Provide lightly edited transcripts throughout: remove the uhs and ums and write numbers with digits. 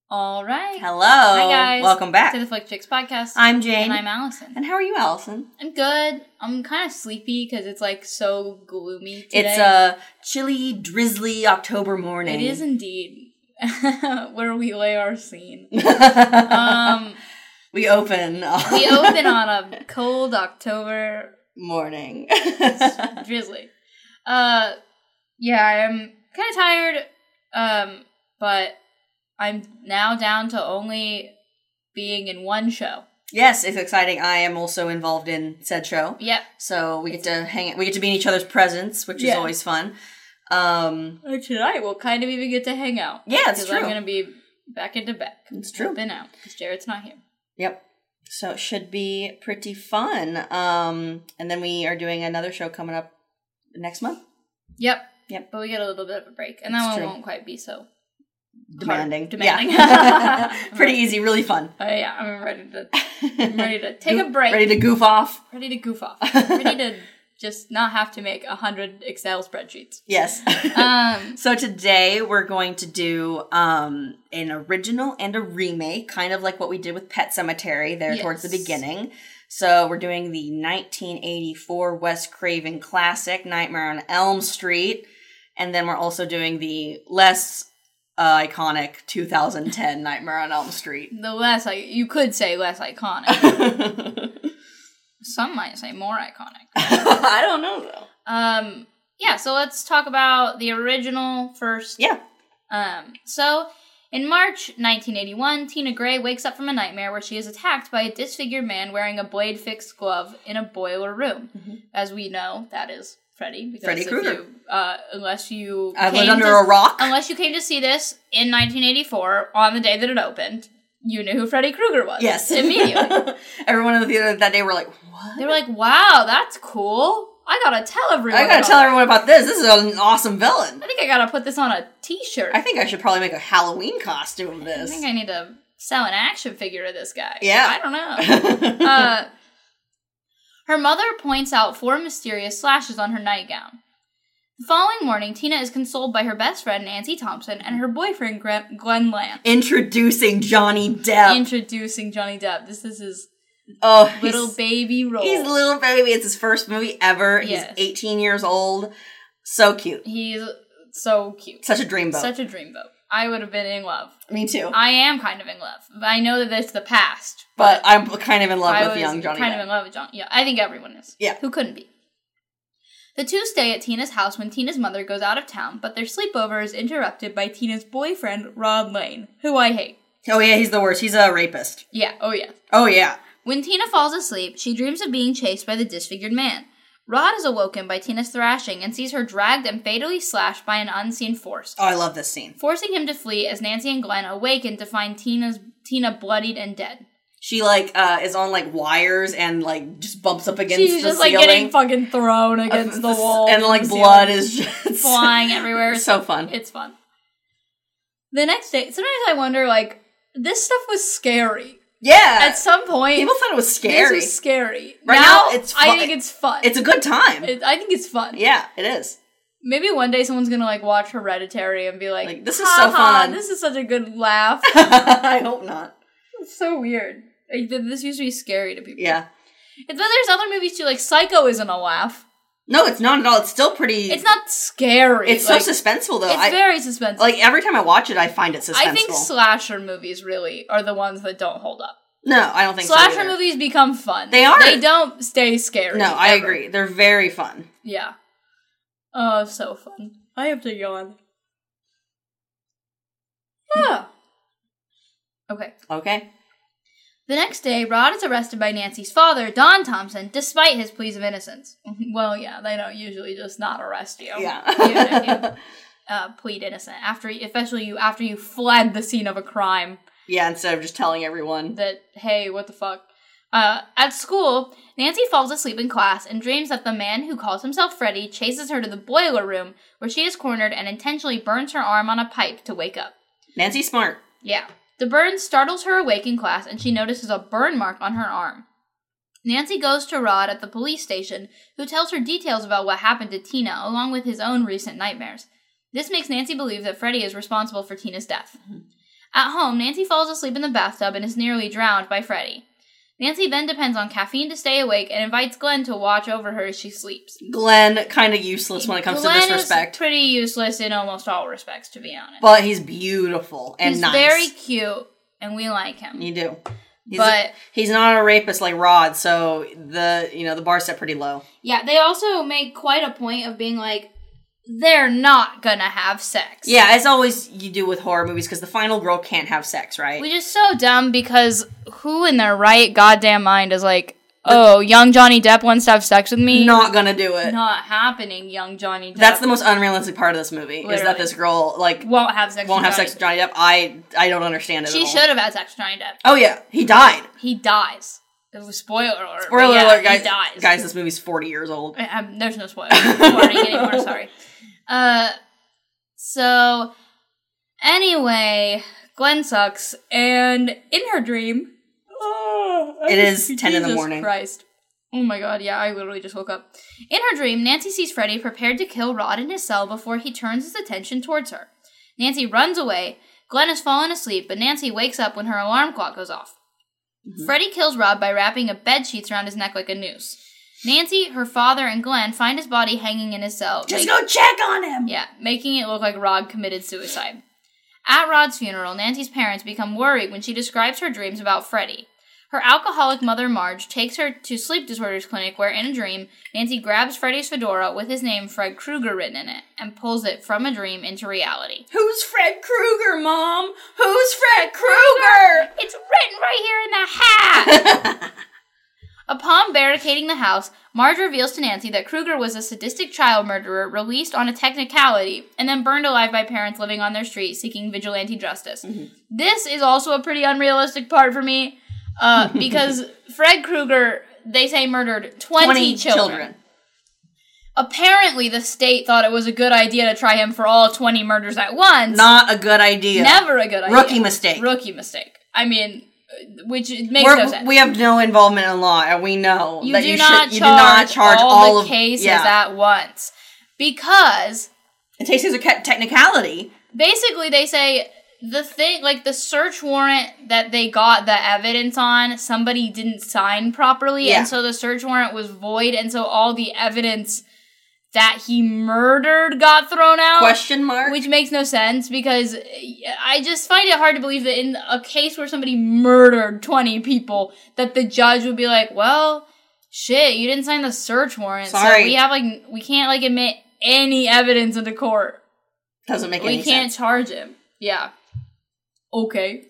All right. Hello. Hi, guys. Welcome back to the Flick Chicks podcast. I'm Jane. And I'm Allison. And how are you, Allison? I'm good. I'm kind of sleepy because it's like so gloomy today. It's a chilly, drizzly October morning. It is indeed. Where we lay our scene. We open. We open on a cold October morning. It's drizzly. Yeah, I'm kind of tired. But I'm now down to only being in one show. Yes, it's exciting. I am also involved in said show. Yep. So we get to hang. We get to be in each other's presence, which is always fun. And tonight we'll kind of even get to hang out. Yeah, it's true. Because I'm going to be back into back. It's true. I've been out because Jared's not here. Yep. So it should be pretty fun. And then we are doing another show coming up next month. Yep. But we get a little bit of a break, and that one won't quite be so demanding. Yeah. Pretty easy, really fun. Yeah, I'm ready to take a break. Ready to goof off. Ready to goof off. Ready to just not have to make 100 Excel spreadsheets. Yes. So today we're going to do an original and a remake, kind of like what we did with Pet Sematary there towards the beginning. So we're doing the 1984 Wes Craven classic, Nightmare on Elm Street. And then we're also doing the less iconic 2010 Nightmare on Elm Street. You could say less iconic. Some might say more iconic. I don't know, though. Yeah, so let's talk about the original first. Yeah. So, in March 1981, Tina Gray wakes up from a nightmare where she is attacked by a disfigured man wearing a blade-fixed glove in a boiler room. Mm-hmm. As we know, that is Freddy. Freddy Krueger. Unless you lived under a rock. Unless you came to see this in 1984 on the day that it opened, you knew who Freddy Krueger was. Yes. Immediately. Everyone in the theater that day were like, what? They were like, wow, that's cool. I gotta tell everyone about this. This is an awesome villain. I think I gotta put this on a t-shirt. I think I should probably make a Halloween costume of this. I think I need to sell an action figure to this guy. Yeah. I don't know. Her mother points out 4 mysterious slashes on her nightgown. The following morning, Tina is consoled by her best friend, Nancy Thompson, and her boyfriend, Glenn Lance. Introducing Johnny Depp. This is his little baby role. He's a little baby. It's his first movie ever. Yes. He's 18 years old. So cute. He's so cute. Such a dreamboat. I would have been in love. Me too. I am kind of in love. I know that it's the past. But I'm kind of in love with young Johnny Depp. Kind of in love with Johnny. Yeah, I think everyone is. Yeah. Who couldn't be? The two stay at Tina's house when Tina's mother goes out of town, but their sleepover is interrupted by Tina's boyfriend, Rod Lane, who I hate. Oh yeah, he's the worst. He's a rapist. Yeah, oh yeah. Oh yeah. When Tina falls asleep, she dreams of being chased by the disfigured man. Rod is awoken by Tina's thrashing and sees her dragged and fatally slashed by an unseen force. Oh, I love this scene. Forcing him to flee as Nancy and Glenn awaken to find Tina bloodied and dead. She, is on, wires and, just bumps up against the ceiling. She's just, getting fucking thrown against the wall. And, blood is just... flying everywhere. It's so fun. It's fun. The next day, sometimes I wonder, this stuff was scary. Yeah. At some point... People thought it was scary. This was scary. Right now it's fun. I think it's fun. It's a good time. I think it's fun. Yeah, it is. Maybe one day someone's gonna, watch Hereditary and be like, this is so fun. This is such a good laugh. I hope not. It's so weird. This used to be scary to people. Yeah. But there's other movies too, Psycho isn't a laugh. No, it's not at all. It's still pretty... It's not scary. It's so suspenseful, though. It's very suspenseful. Every time I watch it, I find it suspenseful. I think slasher movies really are the ones that don't hold up. No, I don't think slasher movies become fun. They are. They don't stay scary. No, I agree. They're very fun. Yeah. Oh, so fun. I have to yawn. Yeah. Okay. The next day, Rod is arrested by Nancy's father, Don Thompson, despite his pleas of innocence. Well, yeah, they don't usually just not arrest you. Yeah. You plead innocent, especially after you fled the scene of a crime. Yeah, instead of just telling everyone that, hey, what the fuck. At school, Nancy falls asleep in class and dreams that the man who calls himself Freddy chases her to the boiler room, where she is cornered and intentionally burns her arm on a pipe to wake up. Nancy's smart. Yeah. The burn startles her awake in class, and she notices a burn mark on her arm. Nancy goes to Rod at the police station, who tells her details about what happened to Tina, along with his own recent nightmares. This makes Nancy believe that Freddy is responsible for Tina's death. Mm-hmm. At home, Nancy falls asleep in the bathtub and is nearly drowned by Freddy. Nancy then depends on caffeine to stay awake and invites Glenn to watch over her as she sleeps. Glenn, kind of useless when it comes to disrespect. Glenn is pretty useless in almost all respects, to be honest. But he's beautiful and nice. He's very cute, and we like him. You do. He's not a rapist like Rod, so the bar's set pretty low. Yeah, they also make quite a point of being like, they're not gonna have sex. Yeah, as always you do with horror movies, because the final girl can't have sex, right? Which is so dumb, because who in their right goddamn mind is like, oh, young Johnny Depp wants to have sex with me? Not gonna do it. Not happening, young Johnny Depp. That's the most unrealistic part of this movie, Literally. Is that this girl, won't have sex with Johnny Depp. I don't understand it at all. She should have had sex with Johnny Depp. Oh yeah, he died. He dies. It was spoiler alert. Spoiler alert, guys. He dies. Guys, this movie's 40 years old. There's no spoiler warning anymore, sorry. So, anyway, Glenn sucks, and in her dream... it is 10 in the morning. Jesus Christ. Oh my god, yeah, I literally just woke up. In her dream, Nancy sees Freddy prepared to kill Rod in his cell before he turns his attention towards her. Nancy runs away. Glenn has fallen asleep, but Nancy wakes up when her alarm clock goes off. Mm-hmm. Freddy kills Rod by wrapping a bed sheets around his neck like a noose. Nancy, her father, and Glenn find his body hanging in his cell. Just go check on him! Yeah, making it look like Rod committed suicide. At Rod's funeral, Nancy's parents become worried when she describes her dreams about Freddy. Her alcoholic mother, Marge, takes her to sleep disorders clinic where, in a dream, Nancy grabs Freddy's fedora with his name Fred Krueger written in it and pulls it from a dream into reality. Who's Fred Krueger, Mom? Who's Fred Krueger? It's written right here in the hat! Upon barricading the house, Marge reveals to Nancy that Krueger was a sadistic child murderer released on a technicality and then burned alive by parents living on their street seeking vigilante justice. Mm-hmm. This is also a pretty unrealistic part for me because Fred Krueger, they say, murdered 20 children. Apparently, the state thought it was a good idea to try him for all 20 murders at once. Not a good idea. Never a good idea. Rookie mistake. I mean... Which makes no sense. We have no involvement in law, and we know you that do you not charge all the cases at once. Because... It takes as a technicality. Basically, they say the search warrant that they got the evidence on, somebody didn't sign properly, and so the search warrant was void, and so all the evidence that he murdered got thrown out. Question mark? Which makes no sense, because I just find it hard to believe that in a case where somebody murdered 20 people, that the judge would be like, well, shit, you didn't sign the search warrant. Sorry. So we can't admit any evidence into court. Doesn't make any sense. We can't charge him. Yeah. Okay.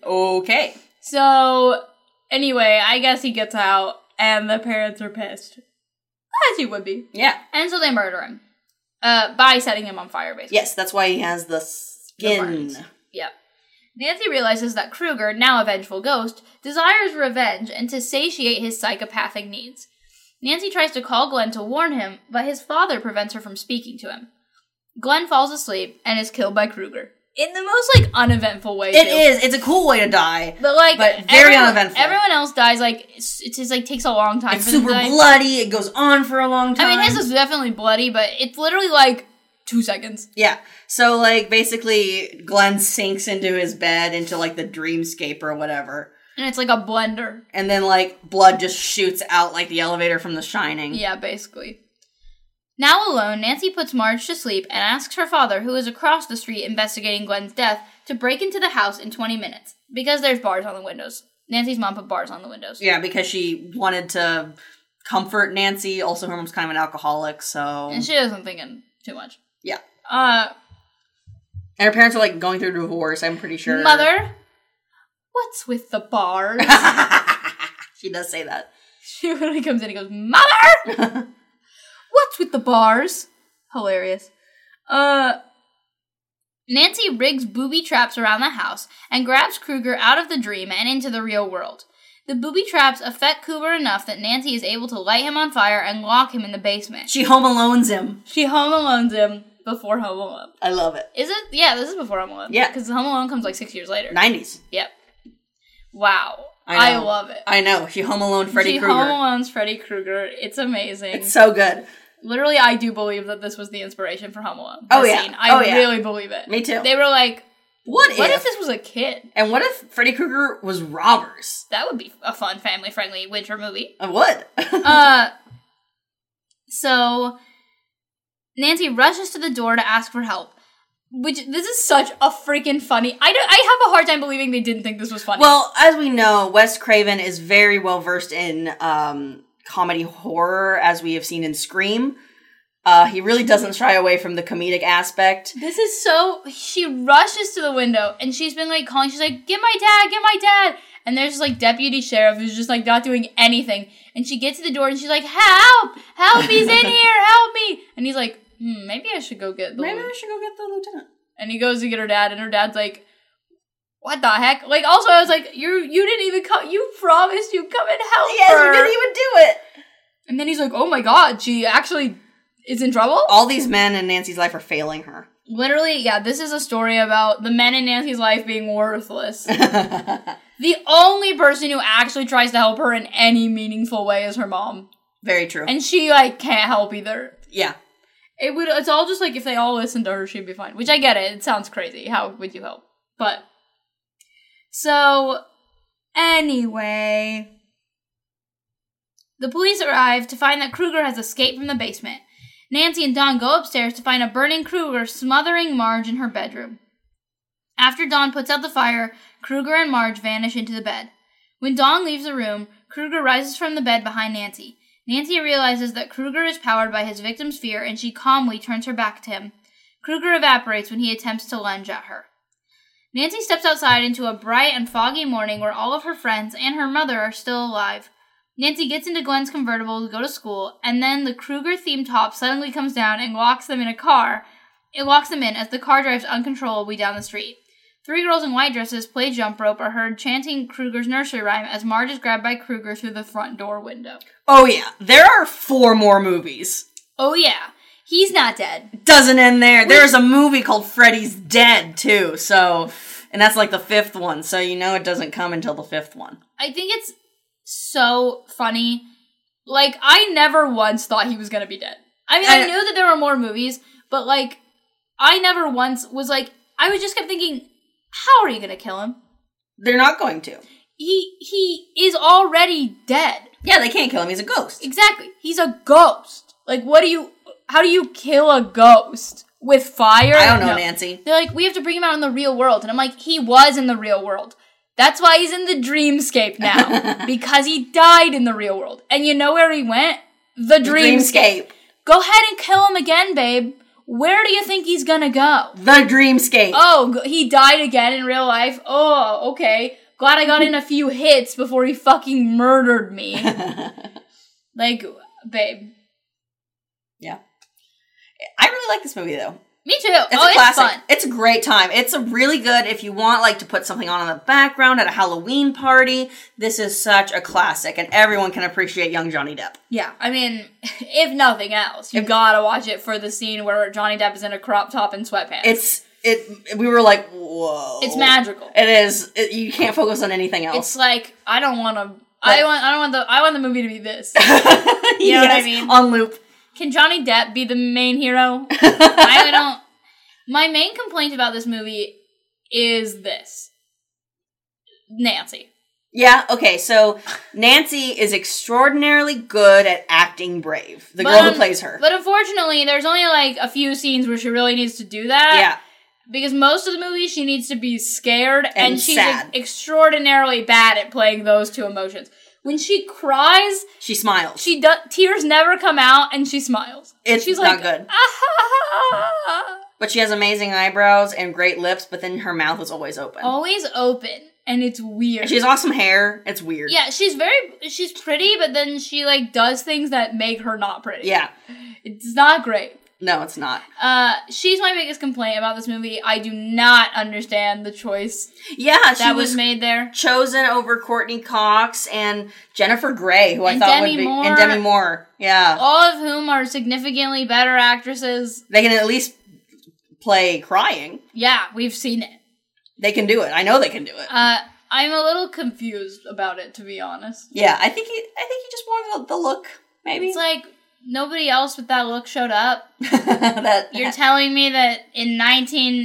So, anyway, I guess he gets out, and the parents are pissed. As you would be. Yeah. And so they murder him. By setting him on fire, basically. Yes, that's why he has the skin. Yep. Nancy realizes that Krueger, now a vengeful ghost, desires revenge and to satiate his psychopathic needs. Nancy tries to call Glenn to warn him, but his father prevents her from speaking to him. Glenn falls asleep and is killed by Krueger. In the most, uneventful way, It is. It's a cool way to die. But very uneventful. Everyone else dies, it just, takes a long time. It's super bloody. It goes on for a long time. I mean, his is definitely bloody, but it's literally, 2 seconds. Yeah. So, basically, Glenn sinks into his bed, into, the dreamscape or whatever. And it's like a blender. And then, blood just shoots out like the elevator from The Shining. Yeah, basically. Now alone, Nancy puts Marge to sleep and asks her father, who is across the street investigating Glenn's death, to break into the house in 20 minutes. Because there's bars on the windows. Nancy's mom put bars on the windows. Yeah, because she wanted to comfort Nancy. Also, her mom's kind of an alcoholic, so... And she wasn't thinking too much. Yeah. And her parents are, going through a divorce, I'm pretty sure. Mother, what's with the bars? She does say that. She literally comes in and goes, Mother! What's with the bars? Hilarious. Nancy rigs booby traps around the house and grabs Krueger out of the dream and into the real world. The booby traps affect Krueger enough that Nancy is able to light him on fire and lock him in the basement. She Home Alones him. She Home Alones him before Home Alone. I love it. Is it? Yeah, this is before Home Alone. Yeah. Because Home Alone comes 6 years later. 90s. Yep. Wow. I love it. I know. She Home Alone Freddy Krueger. She Home Alone's Freddy Krueger. It's amazing. It's so good. Literally, I do believe that this was the inspiration for Home Alone. Oh, yeah. Scene. I really believe it. Me too. They were like, What if this was a kid? And what if Freddy Krueger was robbers? That would be a fun, family-friendly winter movie. It would. So Nancy rushes to the door to ask for help. Which, this is such a freaking funny... I have a hard time believing they didn't think this was funny. Well, as we know, Wes Craven is very well versed in comedy horror, as we have seen in Scream. He really doesn't shy away from the comedic aspect. This is so... She rushes to the window, and she's been, like, calling. She's like, get my dad! And there's this, like, deputy sheriff who's just, like, not doing anything. And she gets to the door, and she's like, help! Help, he's in here! Help me! And he's like... maybe I should go get the lieutenant. And he goes to get her dad, and her dad's like, what the heck? Like, also, I was like, you didn't even come, you promised you'd come and help her. Yes, you didn't even do it. And then he's like, oh my god, she actually is in trouble? All these men in Nancy's life are failing her. Literally, yeah, this is a story about the men in Nancy's life being worthless. The only person who actually tries to help her in any meaningful way is her mom. Very true. And she, like, can't help either. Yeah. It's all just like if they all listened to her, she'd be fine. Which I get it. It sounds crazy. How would you help? But, so, anyway, the police arrive to find that Krueger has escaped from the basement. Nancy and Dawn go upstairs to find a burning Krueger smothering Marge in her bedroom. After Dawn puts out the fire, Krueger and Marge vanish into the bed. When Dawn leaves the room, Krueger rises from the bed behind Nancy. Nancy realizes that Krueger is powered by his victim's fear, and she calmly turns her back to him. Krueger evaporates when he attempts to lunge at her. Nancy steps outside into a bright and foggy morning where all of her friends and her mother are still alive. Nancy gets into Gwen's convertible to go to school, and then the Krueger-themed top suddenly comes down and locks them in a car. It locks them in as the car drives uncontrollably down the street. 3 girls in white dresses play jump rope are heard chanting Krueger's nursery rhyme as Marge is grabbed by Krueger through the front door window. Oh yeah, there are 4 more movies. Oh yeah, he's not dead. Doesn't end there. There's a movie called Freddy's Dead too, so... And that's like the 5th one, so you know it doesn't come until the 5th one. I think it's so funny. Like, I never once thought he was gonna be dead. I mean, I knew that there were more movies, but like, I never once was like... I just kept thinking... How are you gonna kill him? They're not going to. He is already dead. Yeah, they can't kill him. He's a ghost. Exactly. He's a ghost. Like, how do you kill a ghost? With fire? I don't know, Nancy. They're like, we have to bring him out in the real world. And I'm like, he was in the real world. That's why he's in the dreamscape now. Because he died in the real world. And you know where he went? The dreamscape. Go ahead and kill him again, babe. Where do you think he's gonna go? The dreamscape. Oh, he died again in real life? Oh, okay. Glad I got in a few hits before he fucking murdered me. Like, babe. Yeah. I really like this movie, though. Me too. It's a classic. It's fun. It's a great time. It's a really good, if you want, like, to put something on in the background at a Halloween party, this is such a classic, and everyone can appreciate young Johnny Depp. Yeah, I mean, if nothing else, you gotta watch it for the scene where Johnny Depp is in a crop top and sweatpants. We were like, whoa. It's magical. It is. You can't focus on anything else. It's like, I want the movie to be this. You know what I mean? On loop. Can Johnny Depp be the main hero? My main complaint about this movie is this. Nancy. Yeah, okay, so Nancy is extraordinarily good at acting brave. The girl who plays her. But unfortunately, there's only like a few scenes where she really needs to do that. Yeah. Because most of the movie, she needs to be scared, and she's sad. Extraordinarily bad at playing those two emotions. When she cries... She smiles. Tears never come out, and she smiles. She's not good. But she has amazing eyebrows and great lips, but then her mouth is always open. Always open, and it's weird. She has awesome hair. It's weird. Yeah, she's pretty, but then she, like, does things that make her not pretty. Yeah. It's not great. No, it's not. She's my biggest complaint about this movie. I do not understand the choice. Yeah, that was made there. Chosen over Courtney Cox and Jennifer Grey, who I thought would be, and Demi Moore. Yeah, all of whom are significantly better actresses. They can at least play crying. Yeah, we've seen it. They can do it. I know they can do it. I'm a little confused about it, to be honest. Yeah, I think he just wanted the look. Maybe it's like. Nobody else with that look showed up. You're telling me that in 19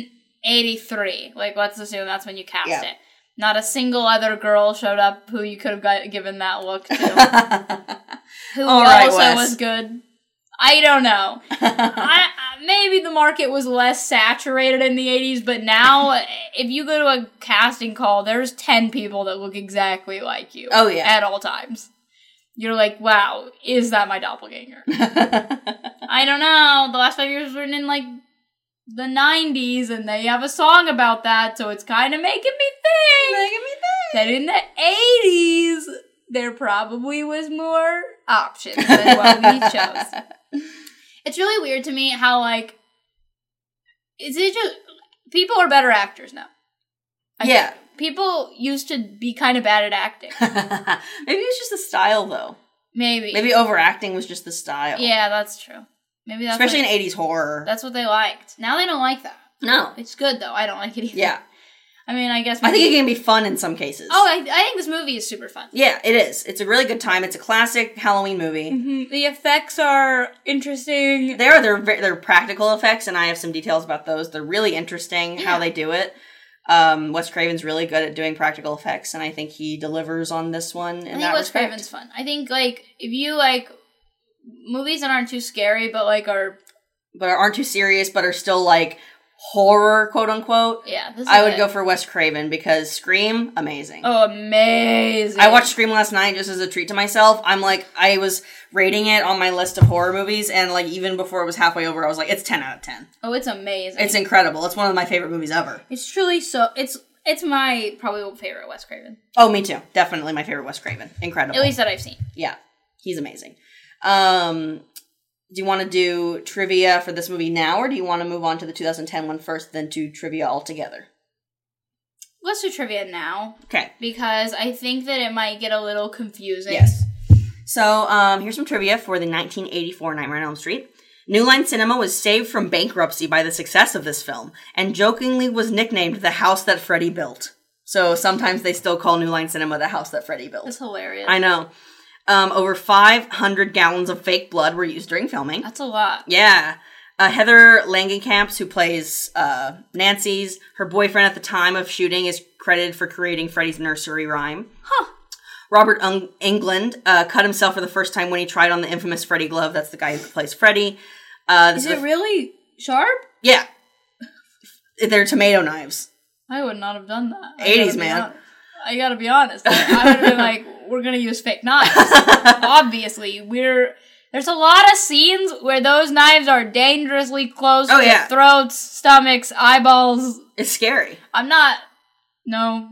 83. Like, let's assume that's when you cast it. Not a single other girl showed up who you could have given that look to. Who also was good. I don't know. Maybe the market was less saturated in the 80s, but now, if you go to a casting call, there's 10 people that look exactly like you. Oh, yeah. At all times. You're like, wow, is that my doppelganger? I don't know. The last 5 years was written in, like, the 90s, and they have a song about that, so it's kind of making me think that in the 80s, there probably was more options than what we chose. It's really weird to me how, like, is it just, people are better actors now. I think people used to be kind of bad at acting. Maybe it's just the style, though. Maybe overacting was just the style. Yeah, that's true. Maybe that's especially in 80s horror. That's what they liked. Now they don't like that. No. It's good, though. I don't like it either. Yeah. I mean, I guess... I think it can be fun in some cases. Oh, I think this movie is super fun. Yeah, it is. It's a really good time. It's a classic Halloween movie. Mm-hmm. The effects are interesting. They're practical effects, and I have some details about those. They're really interesting, how they do it. Wes Craven's really good at doing practical effects, and I think he delivers on this one in that respect. I think Wes Craven's fun. I think, like, if you, like, movies that aren't too scary, but, like, aren't too serious, but are still, like, horror, quote-unquote. Yeah, I would go for Wes Craven, because Scream, amazing. Oh, amazing. I watched Scream last night just as a treat to myself. I was rating it on my list of horror movies, and, like, even before it was halfway over, I was like, it's 10 out of 10. Oh, it's amazing. It's incredible. It's one of my favorite movies ever. It's truly so... It's my probably favorite Wes Craven. Oh, me too. Definitely my favorite Wes Craven. Incredible. At least that I've seen. Yeah. He's amazing. Do you want to do trivia for this movie now, or do you want to move on to the 2010 one first, then do trivia altogether? Let's do trivia now. Okay. Because I think that it might get a little confusing. Yes. So, here's some trivia for the 1984 Nightmare on Elm Street. New Line Cinema was saved from bankruptcy by the success of this film, and jokingly was nicknamed the house that Freddy built. So sometimes they still call New Line Cinema the house that Freddy built. That's hilarious. I know. Over 500 gallons of fake blood were used during filming. That's a lot. Yeah. Heather Langenkamp, who plays Nancy's, her boyfriend at the time of shooting, is credited for creating Freddy's nursery rhyme. Huh. Robert Englund cut himself for the first time when he tried on the infamous Freddy glove. That's the guy who plays Freddy. Is it really sharp? Yeah. They're tomato knives. I would not have done that. 80s, man. I gotta be honest. I would have been like, we're gonna use fake knives. Obviously. There's a lot of scenes where those knives are dangerously close to throats, stomachs, eyeballs. It's scary. No.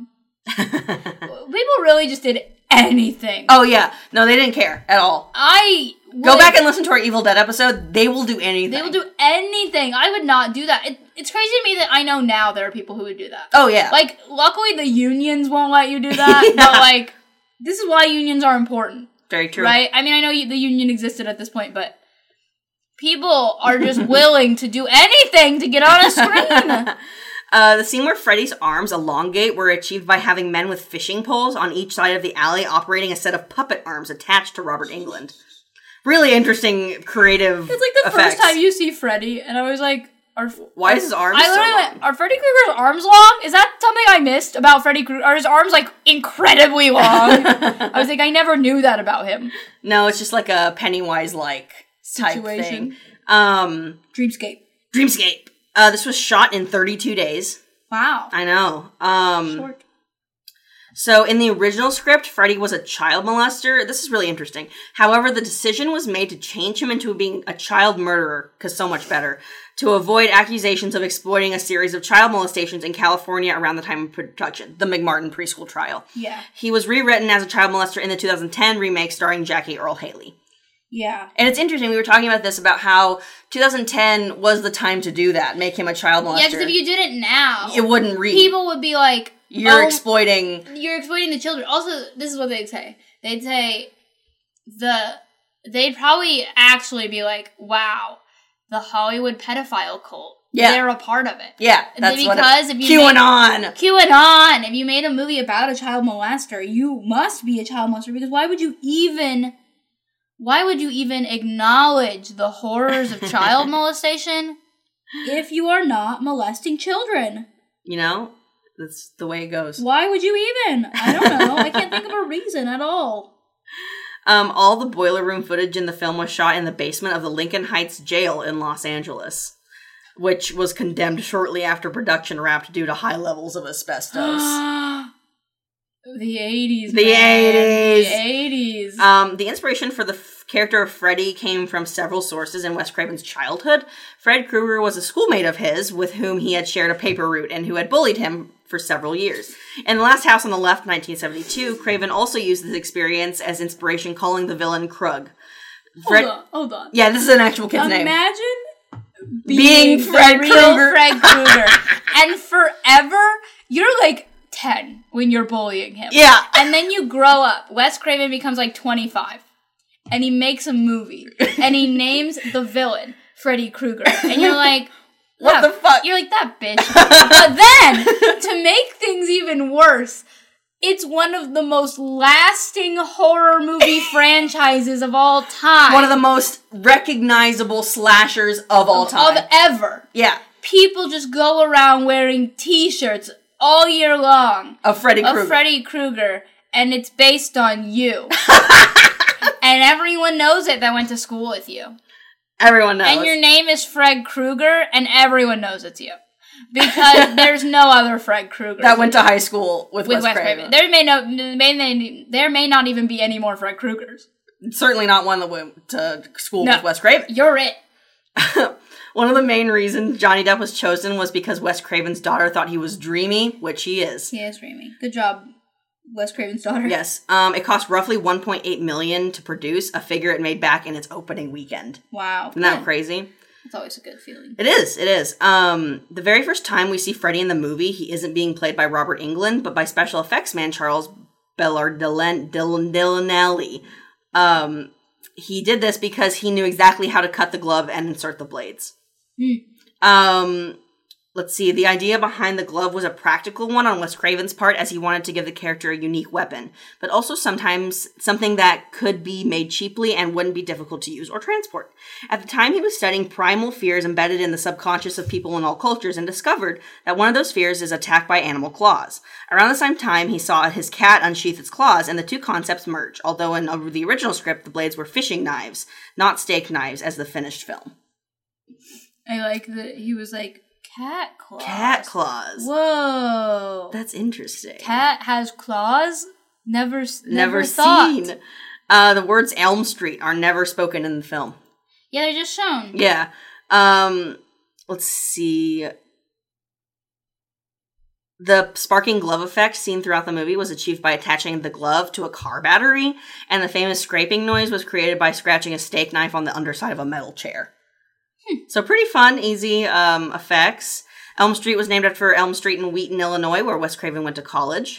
People really just did anything. Oh, yeah. No, they didn't care at all. Go back and listen to our Evil Dead episode. They will do anything. They will do anything. I would not do that. It's crazy to me that I know now there are people who would do that. Oh, yeah. Like, luckily the unions won't let you do that. Yeah. But, like, this is why unions are important. Very true. Right? I mean, I know the union existed at this point, but people are just willing to do anything to get on a screen. The scene where Freddy's arms elongate were achieved by having men with fishing poles on each side of the alley operating a set of puppet arms attached to Robert Englund. Really interesting, creative It's like the effects. first time you see Freddy, and I was like, why is his arms so long? Are Freddy Krueger's arms long? Is that something I missed about Freddy Krueger? Are his arms, like, incredibly long? I was like, I never knew that about him. No, it's just like a Pennywise-like type thing. Dreamscape. This was shot in 32 days. Wow. I know. Short. So in the original script, Freddy was a child molester. This is really interesting. However, the decision was made to change him into being a child murderer, because so much better, to avoid accusations of exploiting a series of child molestations in California around the time of production, the McMartin preschool trial. Yeah. He was rewritten as a child molester in the 2010 remake starring Jackie Earle Haley. Yeah. And it's interesting, we were talking about this, about how 2010 was the time to do that, make him a child molester. Yeah, because if you did it now, it wouldn't read. People would be like, You're exploiting the children. Also, this is what they'd say. They'd probably actually be like, wow, the Hollywood pedophile cult. Yeah. They're a part of it. Yeah, that's because if you QAnon. If you made a movie about a child molester, you must be a child molester, because why would you even acknowledge the horrors of child molestation? if you are not molesting children. You know, that's the way it goes. Why would you even? I don't know. I can't think of a reason at all. All the boiler room footage in the film was shot in the basement of the Lincoln Heights jail in Los Angeles, which was condemned shortly after production wrapped due to high levels of asbestos. The 80s, The man. 80s. The 80s. The inspiration for the character of Freddy came from several sources in Wes Craven's childhood. Fred Krueger was a schoolmate of his with whom he had shared a paper route and who had bullied him for several years. In The Last House on the Left, 1972, Craven also used this experience as inspiration, calling the villain Krug. Hold on. Yeah, this is an actual kid's name. Imagine being Fred Krueger. Fred Krueger. And forever, you're like 10 when you're bullying him. Yeah. And then you grow up. Wes Craven becomes like 25. And he makes a movie. And he names the villain Freddy Krueger. And you're like, what the fuck? You're like, that bitch. But then, to make things even worse, it's one of the most lasting horror movie franchises of all time. One of the most recognizable slashers of all time. Of ever. Yeah. People just go around wearing t-shirts all year long. Of Freddy Krueger. And it's based on you. And everyone knows it that went to school with you. Everyone knows. And your name is Fred Krueger, and everyone knows it's you. Because there's no other Fred Krueger. That went to high school with Wes Craven. There may not even be any more Fred Krugers. Certainly not one that went to school with Wes Craven. You're it. One of the main reasons Johnny Depp was chosen was because Wes Craven's daughter thought he was dreamy, which he is. He is dreamy. Good job, Wes Craven's daughter. Yes. It cost roughly $1.8 million to produce, a figure it made back in its opening weekend. Wow. Isn't that crazy? It's always a good feeling. It is. The very first time we see Freddy in the movie, he isn't being played by Robert Englund, but by special effects man Charles Bellardinelli. He did this because he knew exactly how to cut the glove and insert the blades. Let's see. The idea behind the glove was a practical one on Wes Craven's part, as he wanted to give the character a unique weapon, but also sometimes something that could be made cheaply and wouldn't be difficult to use or transport. At the time, he was studying primal fears embedded in the subconscious of people in all cultures and discovered that one of those fears is attack by animal claws. Around the same time, he saw his cat unsheath its claws, and the two concepts merge, although in the original script, the blades were fishing knives, not steak knives, as the finished film. I like that he was like, cat claws. Cat claws. Whoa. That's interesting. Cat has claws? Never thought. Seen. The words Elm Street are never spoken in the film. Yeah, they're just shown. Yeah. Let's see. The sparking glove effect seen throughout the movie was achieved by attaching the glove to a car battery, and the famous scraping noise was created by scratching a steak knife on the underside of a metal chair. So pretty fun, easy effects. Elm Street was named after Elm Street in Wheaton, Illinois, where Wes Craven went to college.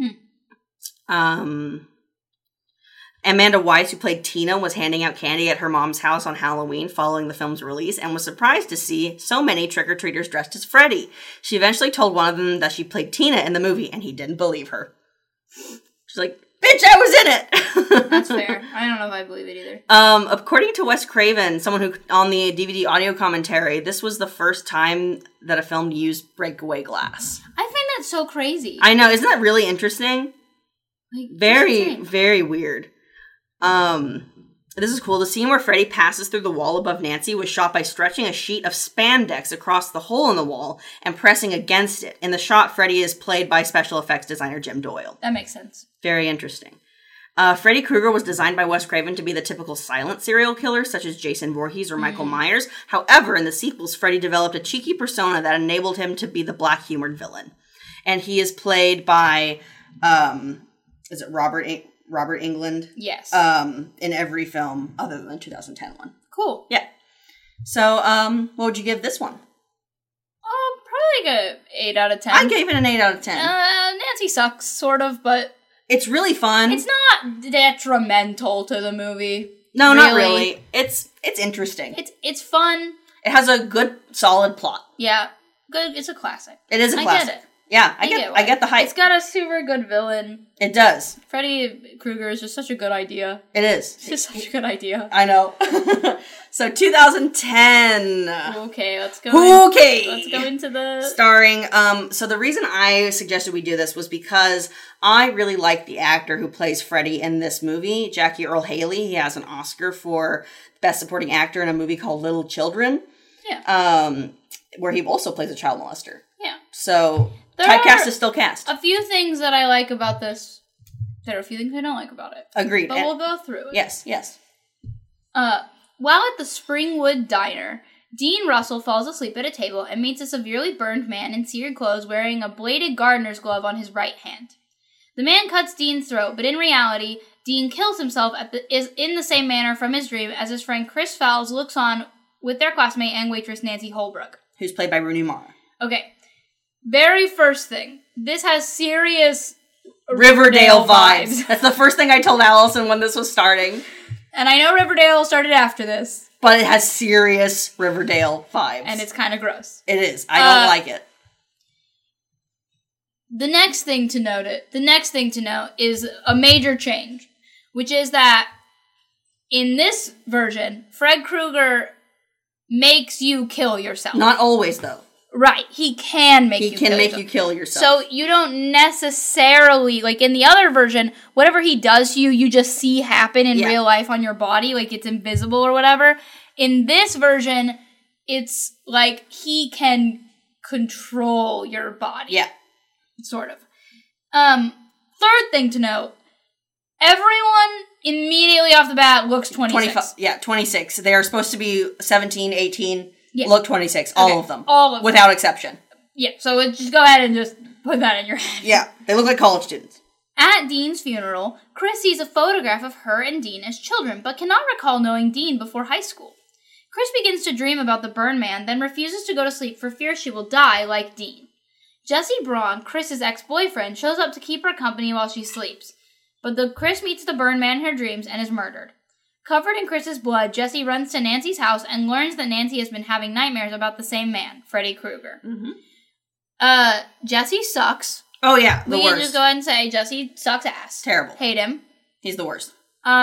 Amanda Weiss, who played Tina, was handing out candy at her mom's house on Halloween following the film's release and was surprised to see so many trick-or-treaters dressed as Freddy. She eventually told one of them that she played Tina in the movie, and he didn't believe her. She's like, bitch, I was in it! That's fair. I don't know if I believe it either. According to Wes Craven, someone who, on the DVD audio commentary, this was the first time that a film used breakaway glass. I think that's so crazy. I know, isn't that really interesting? Like, very, very weird. This is cool. The scene where Freddy passes through the wall above Nancy was shot by stretching a sheet of spandex across the hole in the wall and pressing against it. In the shot, Freddy is played by special effects designer Jim Doyle. That makes sense. Very interesting. Freddy Krueger was designed by Wes Craven to be the typical silent serial killer, such as Jason Voorhees or Michael Myers. However, in the sequels, Freddy developed a cheeky persona that enabled him to be the black-humored villain. And he is played by, is it Robert Englund? Yes. In every film other than the 2010 one. Cool. Yeah. So, what would you give this one? Probably like a 8 out of 10. I gave it an 8 out of 10. Nancy sucks, sort of, but it's really fun. It's not detrimental to the movie. No, not really. It's interesting. It's fun. It has a good, solid plot. Yeah. Good. It's a classic. It is a classic. I get it. Yeah, I get the hype. It's got a super good villain. It does. Freddy Krueger is just such a good idea. It is. It's just such a good idea. I know. So 2010. Okay, let's go. Okay. Let's go into the starring. So the reason I suggested we do this was because I really like the actor who plays Freddy in this movie, Jackie Earle Haley. He has an Oscar for Best Supporting Actor in a movie called Little Children. Yeah. Where he also plays a child molester. Yeah. So typecast is still cast. A few things that I like about this. There are a few things I don't like about it. Agreed. But we'll go through it. Yes. While at the Springwood Diner, Dean Russell falls asleep at a table and meets a severely burned man in seared clothes wearing a bladed gardener's glove on his right hand. The man cuts Dean's throat, but in reality, Dean kills himself in the same manner from his dream as his friend Chris Fowles looks on with their classmate and waitress Nancy Holbrook. Who's played by Rooney Mara. Okay. Very first thing. This has serious Riverdale vibes. That's the first thing I told Allison when this was starting. And I know Riverdale started after this. But it has serious Riverdale vibes. And it's kind of gross. It is. I don't like it. The next thing to note is a major change, which is that in this version, Fred Krueger makes you kill yourself. Not always, though. Right. He can make you kill yourself. So you don't necessarily, like in the other version, whatever he does to you, you just see happen in real life on your body, like it's invisible or whatever. In this version, it's like he can control your body. Yeah. Sort of. Third thing to note, everyone immediately off the bat looks 26. 26. They are supposed to be 17, 18, look 26. All of them. All of them. Without exception. Yeah, so just go ahead and just put that in your head. Yeah, they look like college students. At Dean's funeral, Chris sees a photograph of her and Dean as children, but cannot recall knowing Dean before high school. Chris begins to dream about the burn man, then refuses to go to sleep for fear she will die like Dean. Jesse Braun, Chris's ex-boyfriend, shows up to keep her company while she sleeps. But Chris meets the burn man in her dreams and is murdered. Covered in Chris's blood, Jesse runs to Nancy's house and learns that Nancy has been having nightmares about the same man, Freddy Krueger. Mm-hmm. Jesse sucks. Oh yeah, we can just go ahead and say Jesse sucks ass. Terrible. Hate him. He's the worst.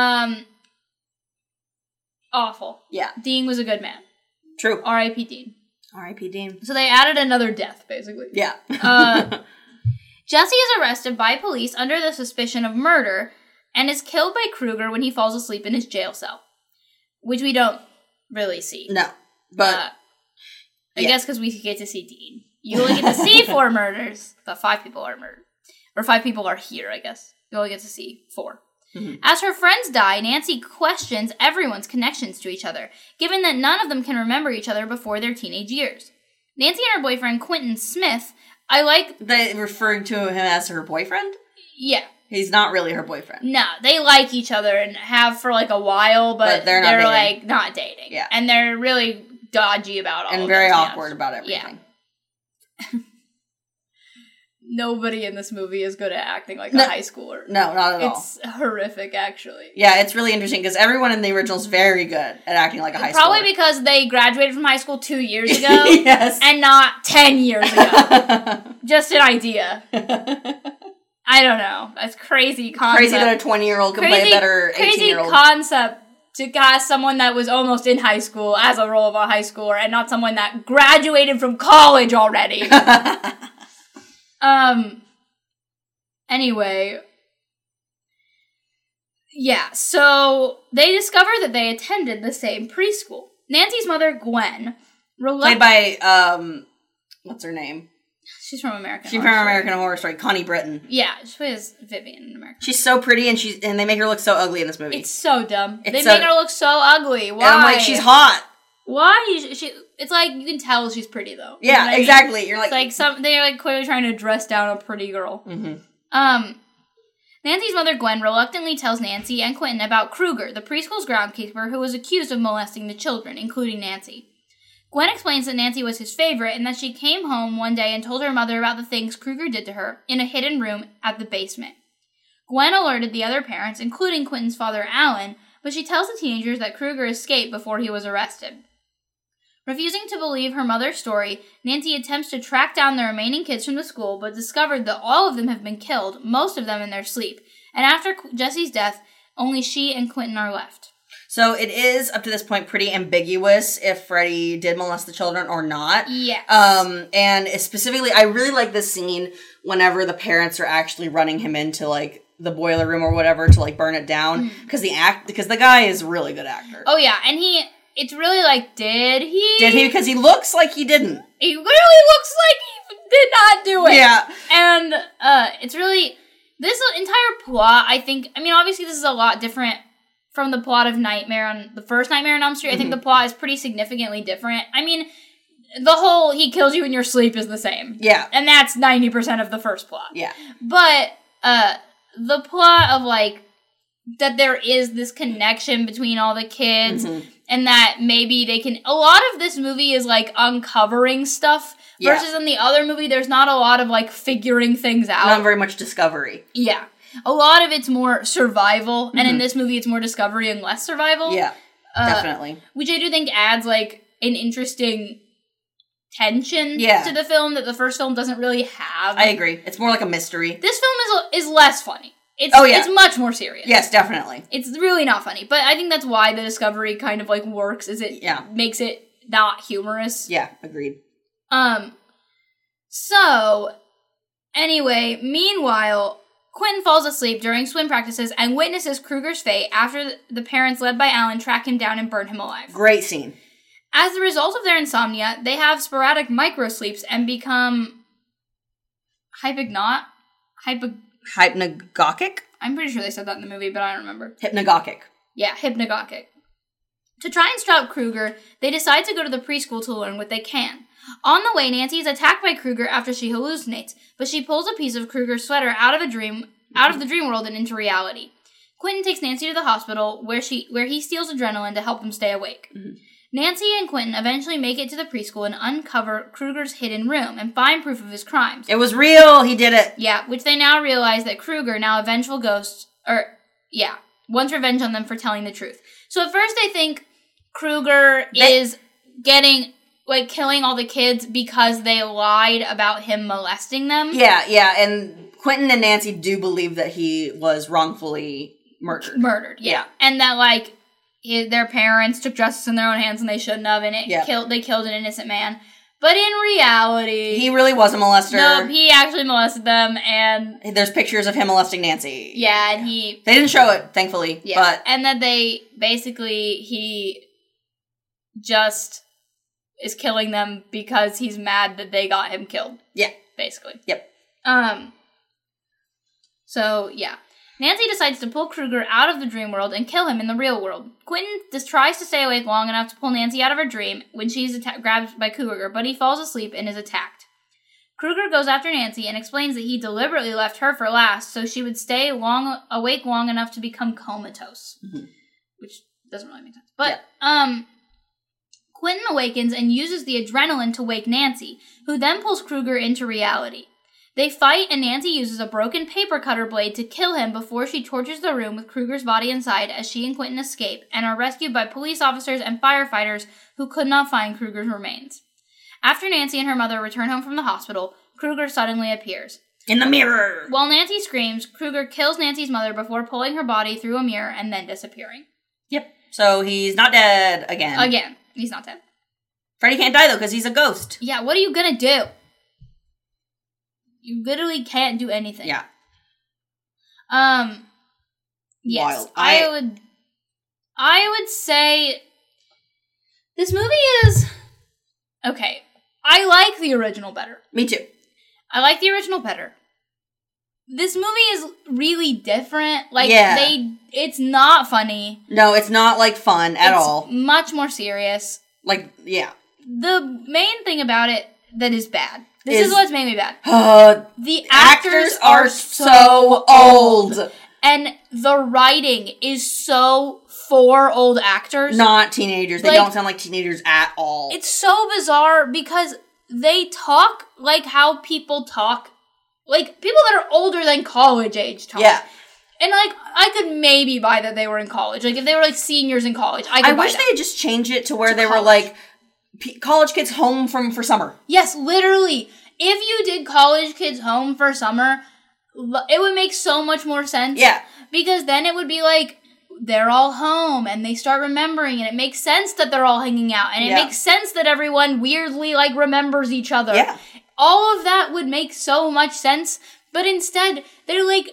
Awful. Yeah. Dean was a good man. True. R.I.P. Dean. R.I.P. Dean. So they added another death, basically. Yeah. Jesse is arrested by police under the suspicion of murder and is killed by Krueger when he falls asleep in his jail cell, which we don't really see. No, but I guess because we get to see Dean. You only get to see 4 murders, but 5 people are murdered. Or 5 people are here, I guess. You only get to see 4. Mm-hmm. As her friends die, Nancy questions everyone's connections to each other, given that none of them can remember each other before their teenage years. Nancy and her boyfriend, Quentin Smith, I like... They referring to him as her boyfriend? Yeah. He's not really her boyfriend. No, they like each other and have for like a while, but they're like not dating. Yeah. And they're really dodgy about all of it. And very awkward about everything. Yeah. Nobody in this movie is good at acting like a high schooler. No, not at all. It's horrific, actually. Yeah, it's really interesting because everyone in the original is very good at acting like a high schooler. Probably because they graduated from high school 2 years ago. Yes. And not 10 years ago. Just an idea. I don't know. That's crazy concept. Crazy that a 20-year-old can play a better 18-year-old. Crazy concept to cast someone that was almost in high school as a role of a high schooler and not someone that graduated from college already. Anyway. Yeah, so they discover that they attended the same preschool. Nancy's mother, Gwen, played by, what's her name? She's from American Horror Story. Connie Britton. Yeah, she plays Vivian in American. She's so pretty, and they make her look so ugly in this movie. It's so dumb. They make her look so ugly. Why? And I'm like, she's hot. Why? It's like, you can tell she's pretty, though. Yeah, you know exactly. You're like... It's like, they're like clearly trying to dress down a pretty girl. Mm-hmm. Nancy's mother, Gwen, reluctantly tells Nancy and Quentin about Krueger, the preschool's groundskeeper who was accused of molesting the children, including Nancy. Gwen explains that Nancy was his favorite and that she came home one day and told her mother about the things Krueger did to her in a hidden room at the basement. Gwen alerted the other parents, including Quentin's father, Alan, but she tells the teenagers that Krueger escaped before he was arrested. Refusing to believe her mother's story, Nancy attempts to track down the remaining kids from the school, but discovered that all of them have been killed, most of them in their sleep. And after Jesse's death, only she and Quentin are left. So it is, up to this point, pretty ambiguous if Freddy did molest the children or not. Yes. And specifically, I really like this scene whenever the parents are actually running him into, like, the boiler room or whatever to, like, burn it down. Because the guy is a really good actor. Oh, yeah. And it's really like, did he? Did he? Because he looks like he didn't. He literally looks like he did not do it. Yeah. And it's really, this entire plot, I think, I mean, obviously this is a lot different from the plot of the first Nightmare on Elm Street. I think the plot is pretty significantly different. I mean, the whole he kills you in your sleep is the same. Yeah. And that's 90% of the first plot. Yeah. But the plot of, like, that there is this connection between all the kids and that maybe they can... A lot of this movie is, like, uncovering stuff versus in the other movie there's not a lot of, like, figuring things out. Not very much discovery. Yeah. A lot of it's more survival, and in this movie it's more discovery and less survival. Yeah, definitely. Which I do think adds, like, an interesting tension to the film that the first film doesn't really have. I agree. It's more like a mystery. This film is less funny. It's much more serious. Yes, definitely. It's really not funny, but I think that's why the discovery kind of, like, works, is it makes it not humorous. Yeah, agreed. So, anyway, meanwhile, Quentin falls asleep during swim practices and witnesses Kruger's fate after the parents, led by Alan, track him down and burn him alive. Great scene. As a result of their insomnia, they have sporadic microsleeps and become hypnagogic? I'm pretty sure they said that in the movie, but I don't remember. Hypnagogic. Yeah, hypnagogic. To try and stop Kruger, they decide to go to the preschool to learn what they can. On the way, Nancy is attacked by Kruger after she hallucinates, but she pulls a piece of Kruger's sweater out of the dream world and into reality. Quentin takes Nancy to the hospital, where he steals adrenaline to help them stay awake. Nancy and Quentin eventually make it to the preschool and uncover Kruger's hidden room and find proof of his crimes. It was real! He did it! Yeah, which they now realize that Kruger, now a vengeful ghost, wants revenge on them for telling the truth. So at first they think Kruger is killing all the kids because they lied about him molesting them. Yeah, and Quentin and Nancy do believe that he was wrongfully murdered. Yeah. And that, like, their parents took justice in their own hands and they shouldn't have, and they killed an innocent man. But in reality... He really was a molester. No, he actually molested them, and... There's pictures of him molesting Nancy. Yeah, and he... They didn't show it, thankfully. Yeah, but... and that he just is killing them because he's mad that they got him killed. Yeah. Basically. Yep. So, yeah. Nancy decides to pull Kruger out of the dream world and kill him in the real world. Quentin tries to stay awake long enough to pull Nancy out of her dream when she's grabbed by Kruger, but he falls asleep and is attacked. Kruger goes after Nancy and explains that he deliberately left her for last so she would stay awake long enough to become comatose. Which doesn't really make sense. But, Quentin awakens and uses the adrenaline to wake Nancy, who then pulls Kruger into reality. They fight, and Nancy uses a broken paper cutter blade to kill him before she tortures the room with Kruger's body inside as she and Quentin escape and are rescued by police officers and firefighters who could not find Kruger's remains. After Nancy and her mother return home from the hospital, Kruger suddenly appears. In the mirror! While Nancy screams, Kruger kills Nancy's mother before pulling her body through a mirror and then disappearing. Yep. So he's not dead again. Again. He's not dead. Freddy can't die, though, because he's a ghost. Yeah, what are you gonna do? You literally can't do anything. Yeah. Yes. Wild. I would say this movie is okay. I like the original better. Me too. I like the original better. This movie is really different. It's not funny. No, it's not, like, fun at all. It's much more serious. Like, yeah. The main thing about it that is bad. This is what's made me bad. The actors are so old. And the writing is so for old actors. Not teenagers. They don't sound like teenagers at all. It's so bizarre because they talk like how people talk. Like, people that are older than college age talk. Yeah. And, like, I could maybe buy that they were in college. Like, if they were, like, seniors in college, I wish they had just changed it to where they were, like, college kids home for summer. Yes, literally. If you did college kids home for summer, it would make so much more sense. Yeah. Because then it would be like, they're all home, and they start remembering, and it makes sense that they're all hanging out, and it makes sense that everyone weirdly, like, remembers each other. Yeah. All of that would make so much sense, but instead, they're like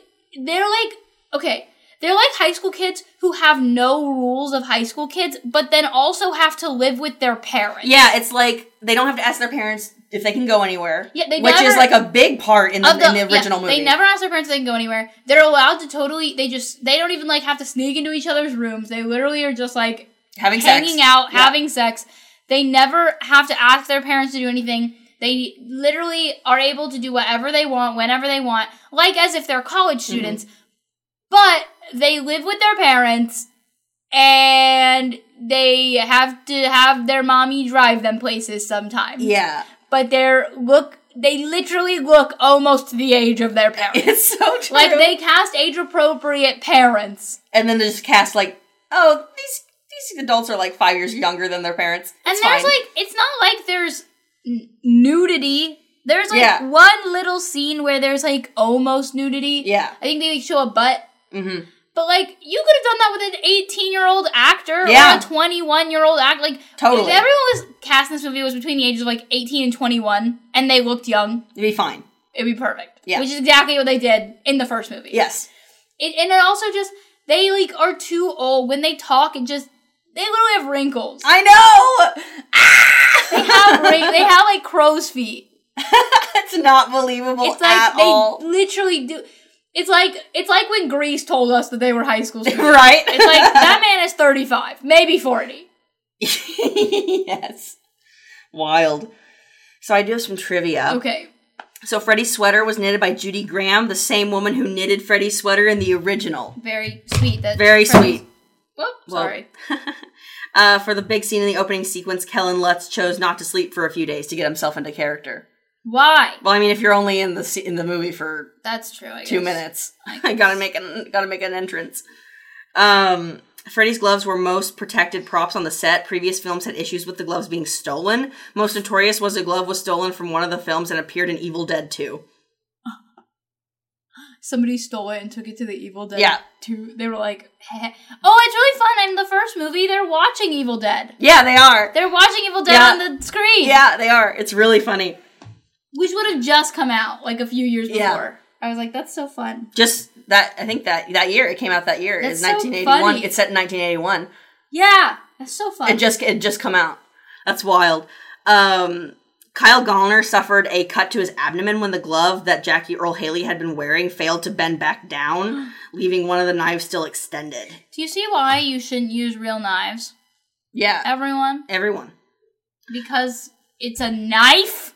high school kids who have no rules of high school kids, but then also have to live with their parents. Yeah, it's like, they don't have to ask their parents if they can go anywhere. Yeah, which is like a big part in the original movie. They never ask their parents if they can go anywhere. They're allowed to they don't even like have to sneak into each other's rooms. They literally are just like hanging out, having sex. They never have to ask their parents to do anything. They literally are able to do whatever they want, whenever they want, like as if they're college students. But they live with their parents, and they have to have their mommy drive them places sometimes. Yeah. But they literally look almost the age of their parents. It's so true. Like, they cast age-appropriate parents. And then they just cast, like, oh, these adults are, like, 5 years younger than their parents. It's fine. It's not like there's nudity. There's, like, one little scene where there's, like, almost nudity. Yeah. I think they show a butt. Mm-hmm. But, like, you could have done that with an 18-year-old actor or a 21-year-old actor. Like, totally. If everyone was cast in this movie was between the ages of, like, 18 and 21, and they looked young, it'd be fine. It'd be perfect. Yeah. Which is exactly what they did in the first movie. Yes. And it also just, they, like, are too old. When they talk, they literally have wrinkles. I know! They have, like, crow's feet. It's not believable it's like at all. They literally do. It's like when Grease told us that they were high school students. Right? It's like, that man is 35, maybe 40. Yes. Wild. So I do have some trivia. Okay. So Freddy's sweater was knitted by Judy Graham, the same woman who knitted Freddy's sweater in the original. Very sweet. Sweet. Whoop, sorry. For the big scene in the opening sequence, Kellen Lutz chose not to sleep for a few days to get himself into character. Why? Well, I mean, if you're only in the movie for that's true. I guess. 2 minutes, I gotta make an entrance. Freddy's gloves were most protected props on the set. Previous films had issues with the gloves being stolen. Most notorious was a glove was stolen from one of the films and appeared in Evil Dead 2. Somebody stole it and took it to the Evil Dead 2. They were like, oh, it's really fun. In the first movie, they're watching Evil Dead. Yeah, they are. They're watching Evil Dead on the screen. Yeah, they are. It's really funny. Which would have just come out, like, a few years before. I was like, that's so fun. Just that, I think that year, it came out that year. That's it's 1981. So funny. It's set in 1981. Yeah, that's so fun. It just come out. That's wild. Kyle Gallner suffered a cut to his abdomen when the glove that Jackie Earle Haley had been wearing failed to bend back down, leaving one of the knives still extended. Do you see why you shouldn't use real knives? Yeah. Everyone. Because it's a knife?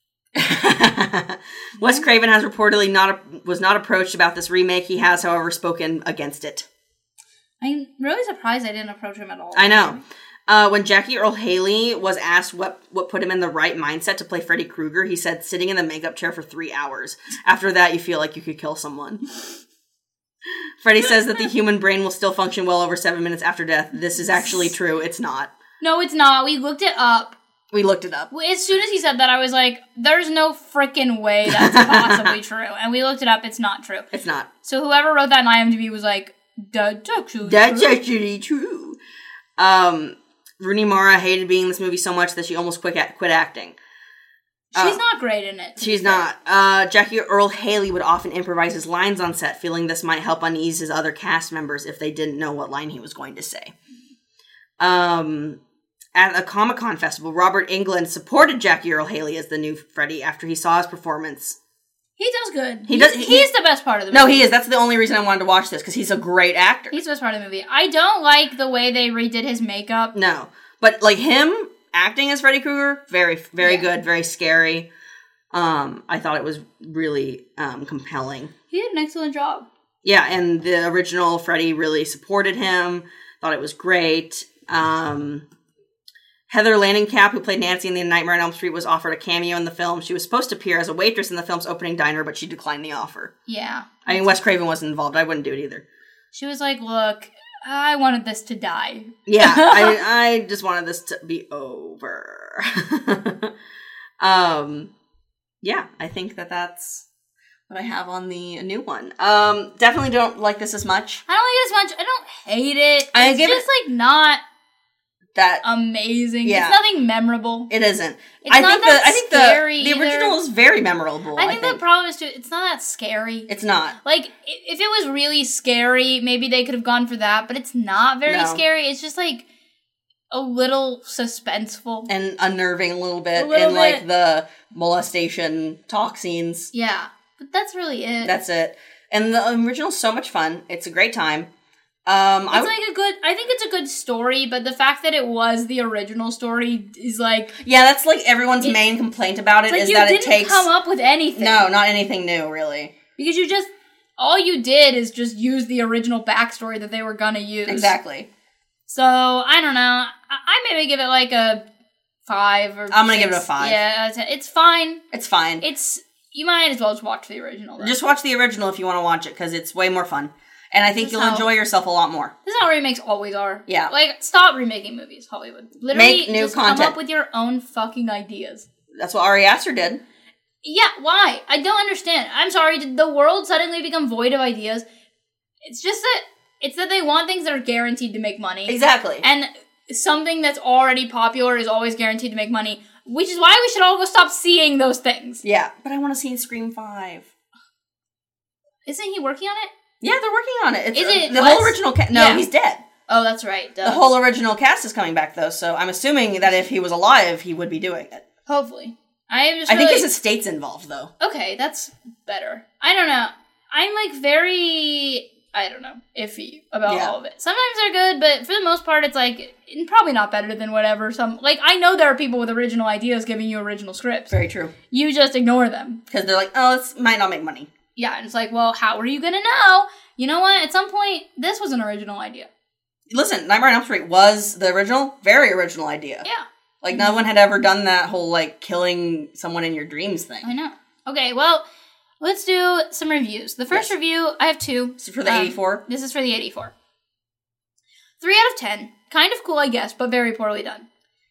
Wes Craven has reportedly was not approached about this remake. He has, however, spoken against it. I'm really surprised I didn't approach him at all. I know. When Jackie Earle Haley was asked what put him in the right mindset to play Freddy Krueger, he said, sitting in the makeup chair for 3 hours. After that, you feel like you could kill someone. Freddy says that the human brain will still function well over 7 minutes after death. This is actually true. It's not. No, it's not. We looked it up. As soon as he said that, I was like, there's no freaking way that's possibly true. And we looked it up. It's not true. It's not. So whoever wrote that in IMDb was like, that's actually true. Rooney Mara hated being in this movie so much that she almost quit acting. She's not great in it. She's not. Jackie Earle Haley would often improvise his lines on set, feeling this might help unease his other cast members if they didn't know what line he was going to say. At a Comic-Con festival, Robert Englund supported Jackie Earle Haley as the new Freddy after he saw his performance. He does good. He's the best part of the movie. No, he is. That's the only reason I wanted to watch this, because he's a great actor. He's the best part of the movie. I don't like the way they redid his makeup. No. But, like, him acting as Freddy Krueger, very, very good, very scary. I thought it was really compelling. He did an excellent job. Yeah, and the original Freddy really supported him. Thought it was great. Heather Langenkamp, who played Nancy in the Nightmare on Elm Street, was offered a cameo in the film. She was supposed to appear as a waitress in the film's opening diner, but she declined the offer. Yeah. I mean, Wes Craven wasn't involved. I wouldn't do it either. She was like, look, I wanted this to die. Yeah, I just wanted this to be over. Yeah, I think that's what I have on the new one. Definitely don't like this as much. I don't like it as much. I don't hate it. It's just like not that amazing. Yeah. It's nothing memorable. It isn't. It's I think the original is very memorable. I think the problem is too, it's not that scary. It's not. Like, if it was really scary, maybe they could have gone for that, but it's not very scary. It's just like a little suspenseful. And unnerving a little bit. Like the molestation talk scenes. Yeah. But that's really it. That's it. And the original's so much fun. It's a great time. I think it's a good story, but the fact that it was the original story is like... Yeah, that's like everyone's main complaint about it, is that it takes... you didn't come up with anything. No, not anything new, really. Because all you did is just use the original backstory that they were gonna use. Exactly. So, I don't know. I maybe give it like a 5 or I'm gonna give it a 5. Yeah, it's fine. It's fine. You might as well just watch the original, though. Just watch the original if you want to watch it, because it's way more fun. And I think you'll enjoy yourself a lot more. This is how remakes always are. Yeah. Like, stop remaking movies, Hollywood. Literally, make new just content. Come up with your own fucking ideas. That's what Ari Aster did. Yeah, why? I don't understand. I'm sorry, did the world suddenly become void of ideas? It's just that they want things that are guaranteed to make money. Exactly. And something that's already popular is always guaranteed to make money, which is why we should all go stop seeing those things. Yeah, but I want to see Scream 5. Isn't he working on it? Yeah, they're working on it. Is the whole original cast? No, he's dead. Oh, that's right. Duh. The whole original cast is coming back, though, so I'm assuming that if he was alive, he would be doing it. Hopefully. I think his estate's involved, though. Okay, that's better. I don't know. I'm, like, very, iffy about all of it. Sometimes they're good, but for the most part, it's, like, probably not better than whatever. I know there are people with original ideas giving you original scripts. Very true. You just ignore them. Because they're like, oh, this might not make money. Yeah, and it's like, well, how are you gonna know? You know what? At some point, this was an original idea. Listen, Nightmare on Elm Street was the original, very original idea. Yeah. Like, no one had ever done that whole, like, killing someone in your dreams thing. I know. Okay, well, let's do some reviews. The first review, I have 2. This is for the 84? This is for the 84. 3 out of 10. Kind of cool, I guess, but very poorly done.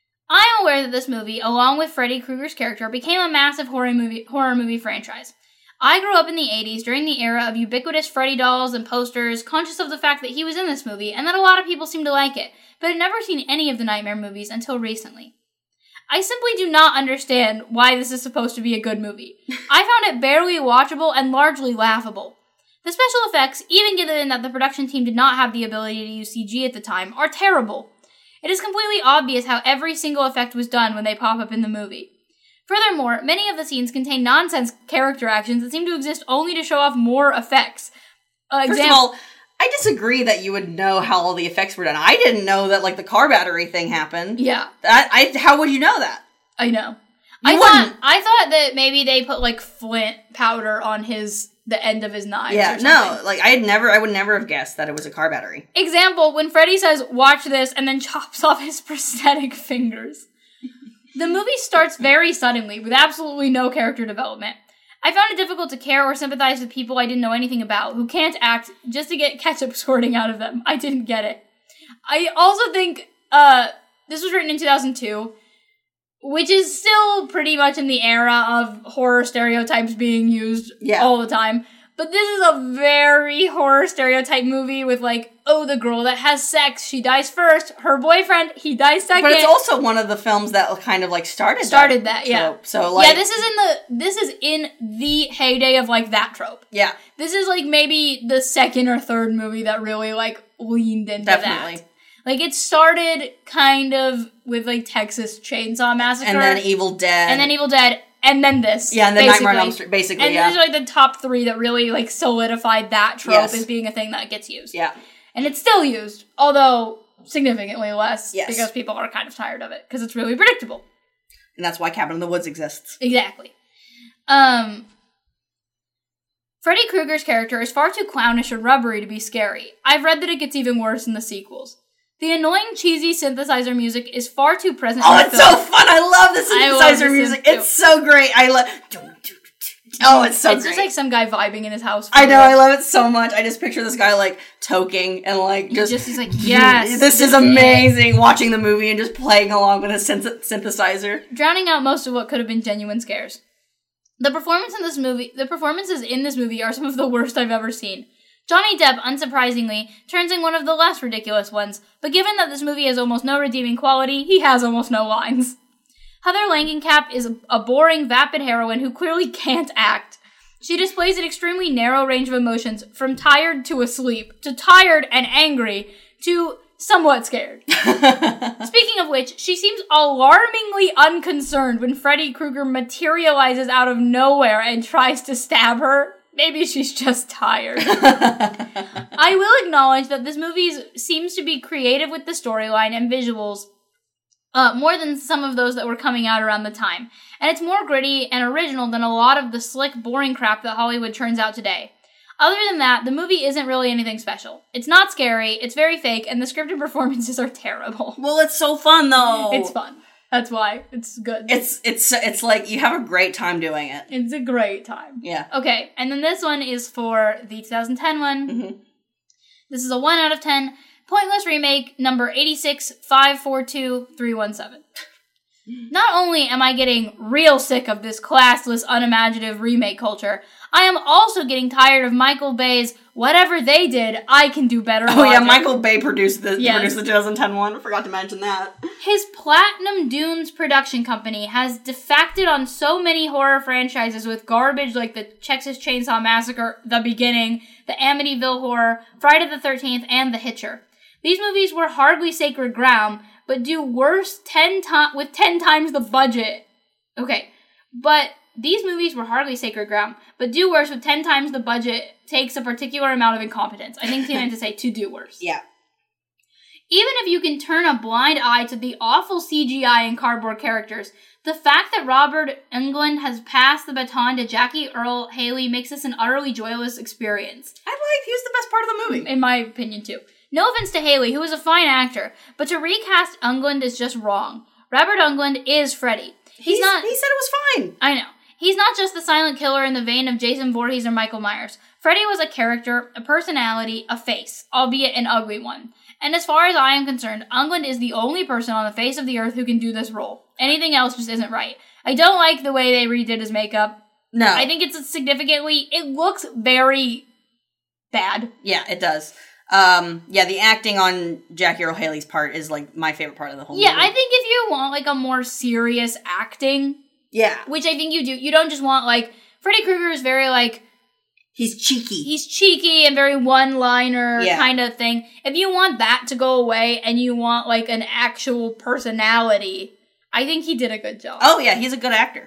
I am aware that this movie, along with Freddy Krueger's character, became a massive horror movie franchise. I grew up in the 80s during the era of ubiquitous Freddy dolls and posters, conscious of the fact that he was in this movie and that a lot of people seemed to like it, but had never seen any of the Nightmare movies until recently. I simply do not understand why this is supposed to be a good movie. I found it barely watchable and largely laughable. The special effects, even given that the production team did not have the ability to use CG at the time, are terrible. It is completely obvious how every single effect was done when they pop up in the movie. Furthermore, many of the scenes contain nonsense character actions that seem to exist only to show off more effects. First of all, I disagree that you would know how all the effects were done. I didn't know that, like, the car battery thing happened. Yeah. How would you know that? I know. I thought that maybe they put, like, flint powder on the end of his knives or something. No, like, I would never have guessed that it was a car battery. Example, when Freddy says, "Watch this," and then chops off his prosthetic fingers. The movie starts very suddenly, with absolutely no character development. I found it difficult to care or sympathize with people I didn't know anything about, who can't act just to get ketchup squirting out of them. I didn't get it. I also think, this was written in 2002, which is still pretty much in the era of horror stereotypes being used all the time. But this is a very horror stereotype movie with, like, oh, the girl that has sex, she dies first. Her boyfriend, he dies second. But it's also one of the films that kind of, like, started that yeah. trope. So, like, yeah, this is in the heyday of, like, that trope. Yeah. This is, like, maybe the second or third movie that really, like, leaned into that. Like, it started kind of with, like, Texas Chainsaw Massacre. And then Evil Dead. And then this. Yeah, and then Nightmare on Elm Street, basically, and these are, like, the top 3 that really, like, solidified that trope as being a thing that gets used. Yeah. And it's still used, although significantly less, yes, because people are kind of tired of it, because it's really predictable. And that's why Cabin in the Woods exists. Exactly. Freddy Krueger's character is far too clownish and rubbery to be scary. I've read that it gets even worse in the sequels. The annoying, cheesy synthesizer music is far too present in the film. Oh, it's so fun! I love the synthesizer music. It's so great. I love... Oh, it's so It's great. just like some guy vibing in his house. I know, I love it so much. I just picture this guy like toking and like he's like, yes, this is amazing. Watching the movie and just playing along with a synthesizer, drowning out most of what could have been genuine scares. The performances in this movie are some of the worst I've ever seen. Johnny Depp, unsurprisingly, turns in one of the less ridiculous ones, but given that this movie has almost no redeeming quality, he has almost no lines. Heather Langenkamp is a boring, vapid heroine who clearly can't act. She displays an extremely narrow range of emotions, from tired to asleep, to tired and angry, to somewhat scared. Speaking of which, she seems alarmingly unconcerned when Freddy Krueger materializes out of nowhere and tries to stab her. Maybe she's just tired. I will acknowledge that this movie seems to be creative with the storyline and visuals, more than some of those that were coming out around the time. And it's more gritty and original than a lot of the slick, boring crap that Hollywood turns out today. Other than that, the movie isn't really anything special. It's not scary, it's very fake, and the scripted performances are terrible. Well, it's so fun, though. It's fun. That's why it's good. It's like you have a great time doing it. It's a great time. Yeah. Okay, and then this one is for the 2010 one. Mm-hmm. This is a 1 out of 10. Pointless remake number 86542-317. Not only am I getting real sick of this classless, unimaginative remake culture, I am also getting tired of Michael Bay's "whatever they did, I can do better." Oh logic. yeah, Michael Bay produced the 2010 one. I forgot to mention that. His Platinum Dunes production company has defected on so many horror franchises with garbage like the Texas Chainsaw Massacre, The Beginning, the Amityville Horror, Friday the 13th, and The Hitcher. These movies were hardly sacred ground, but do worse with 10 times the budget. Okay, but these movies were hardly sacred ground, but do worse with 10 times the budget takes a particular amount of incompetence. I think Tina meant to say to do worse. Yeah. Even if you can turn a blind eye to the awful CGI and cardboard characters, the fact that Robert Englund has passed the baton to Jackie Earle Haley makes this an utterly joyless experience. He was the best part of the movie. In my opinion, too. No offense to Haley, who is a fine actor, but to recast Englund is just wrong. Robert Englund is Freddy. He said it was fine. I know. He's not just the silent killer in the vein of Jason Voorhees or Michael Myers. Freddy was a character, a personality, a face, albeit an ugly one. And as far as I am concerned, Englund is the only person on the face of the earth who can do this role. Anything else just isn't right. I don't like the way they redid his makeup. No. I think it looks very bad. Yeah, it does. The acting on Jackie Earle Haley's part is like my favorite part of the whole movie. Yeah, I think if you want like a more serious acting, yeah, which I think you do, you don't just want like Freddy Krueger is very like he's cheeky and very one-liner kind of thing. If you want that to go away and you want like an actual personality, I think he did a good job. Oh yeah, he's a good actor.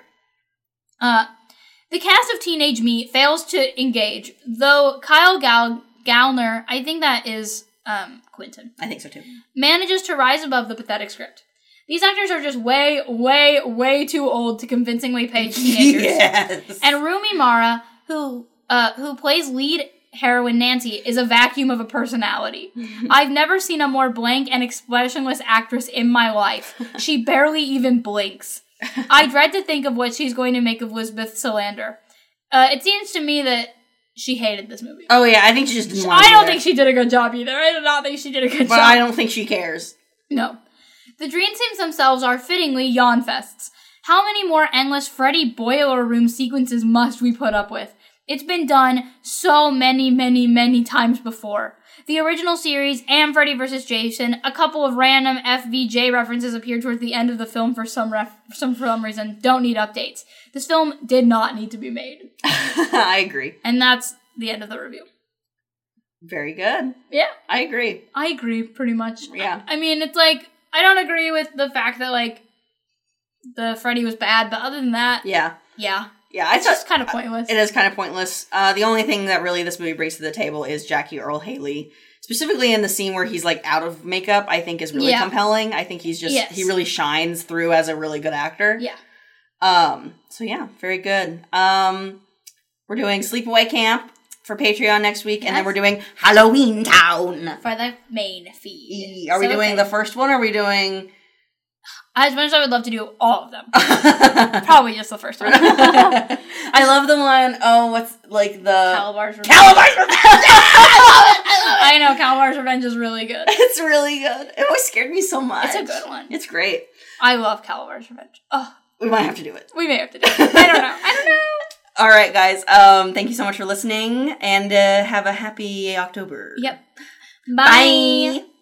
The cast of Teenage Me fails to engage, though Kyle Gallner, I think that is Quentin. I think so too. Manages to rise above the pathetic script. These actors are just way, way, way too old to convincingly play teenagers. Yes. And Rooney Mara, who plays lead heroine Nancy, is a vacuum of a personality. I've never seen a more blank and expressionless actress in my life. She barely even blinks. I dread to think of what she's going to make of Lisbeth Salander. It seems to me that she hated this movie. Oh yeah, I think she just didn't want to I don't think she did a good job either. I do not think she did a good job. But I don't think she cares. No. The dream scenes themselves are fittingly yawn fests. How many more endless Freddy boiler room sequences must we put up with? It's been done so many, many, many times before. The original series and Freddy vs. Jason, a couple of random FVJ references appear towards the end of the film for some reason. Don't need updates. This film did not need to be made. I agree. And that's the end of the review. Very good. Yeah. I agree. I agree, pretty much. Yeah. I mean, it's like, I don't agree with the fact that, like, the Freddy was bad, but other than that... Yeah. Yeah. Yeah, it's just kind of pointless. It is kind of pointless. The only thing that really this movie brings to the table is Jackie Earle Haley. Specifically in the scene where he's, like, out of makeup, I think is really compelling. I think he's just... Yes. He really shines through as a really good actor. Yeah. So yeah, very good. We're doing Sleepaway Camp for Patreon next week, and then we're doing Halloween Town for the main feed. Are we doing the first one, or are we doing As much as I would love to do all of them. Probably just the first one. I love the one, what's, like, the... Calabar's Revenge. Calabar's Revenge! I love it! I know, Calabar's Revenge is really good. It's really good. It always scared me so much. It's a good one. It's great. I love Calabar's Revenge. Oh. We might have to do it. We may have to do it. I don't know. All right, guys. Thank you so much for listening, and have a happy October. Yep. Bye.